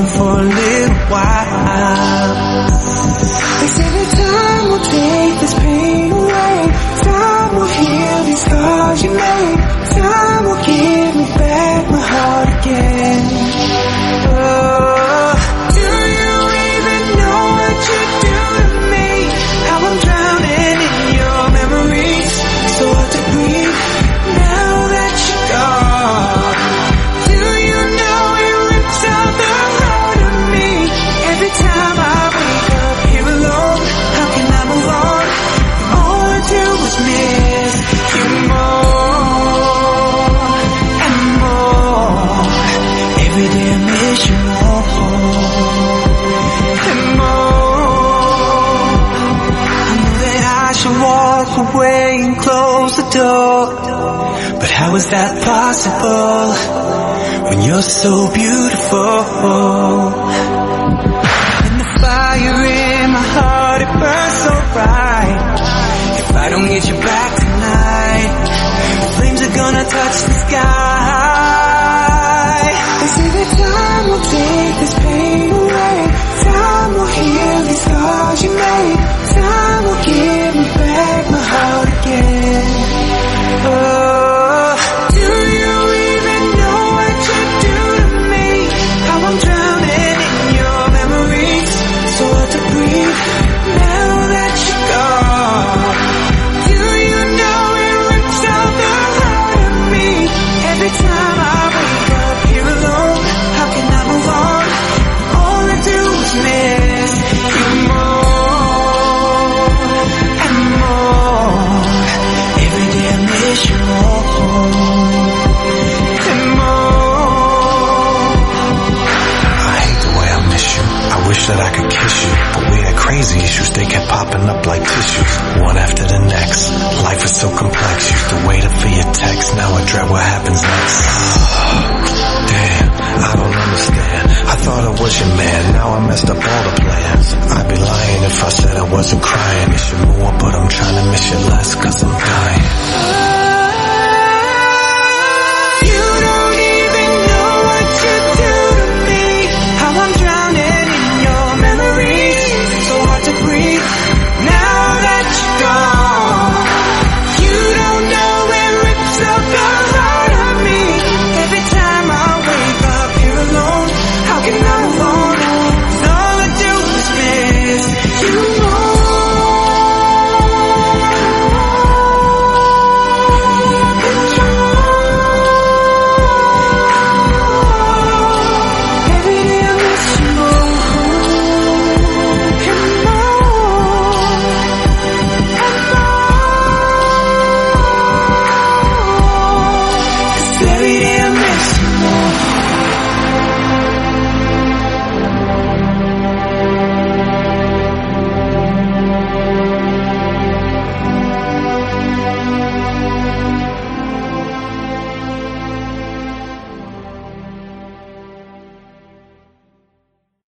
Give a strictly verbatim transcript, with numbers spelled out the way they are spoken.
for a little while. They say that time will take this pain away. Time will heal these scars you made. Time will give me back my heart again. Oh, do you even know what you do to me? How I'm drowning in your memories. So hard to breathe now that you're gone. Do you know it rips out the heart of me? Every time I wake up here alone, how can I move on? All I do is miss you more and more. Every day I miss you more and more. I know that I should walk away and close the door, but how is that possible when you're so beautiful? And the fire in my heart, it burns so bright. If I don't get you back tonight, the flames are gonna touch the sky. They say that time will take this pain away. Time will heal these scars you made. Time will give me back my heart again. Oh, do you even know what you do to me? How I'm drowning in your memories. So hard to breathe now that you're gone. Do you know it rips out the heart of me? Every time I wake up here alone, how can I move on? All I do is miss you more and more. Every day I miss you more and more. I hate the way I miss you. I wish that I could kiss you, but we had crazy issues. They kept popping up like tissues, one after the next. Life is so complex. Used to wait up for your text. Now I dread what happens next. Damn, I don't understand. I thought I was your man. Now I messed up all the plans. I'd be lying if I said I wasn't crying. Miss you more, but I'm trying to miss you less, cause I'm dying.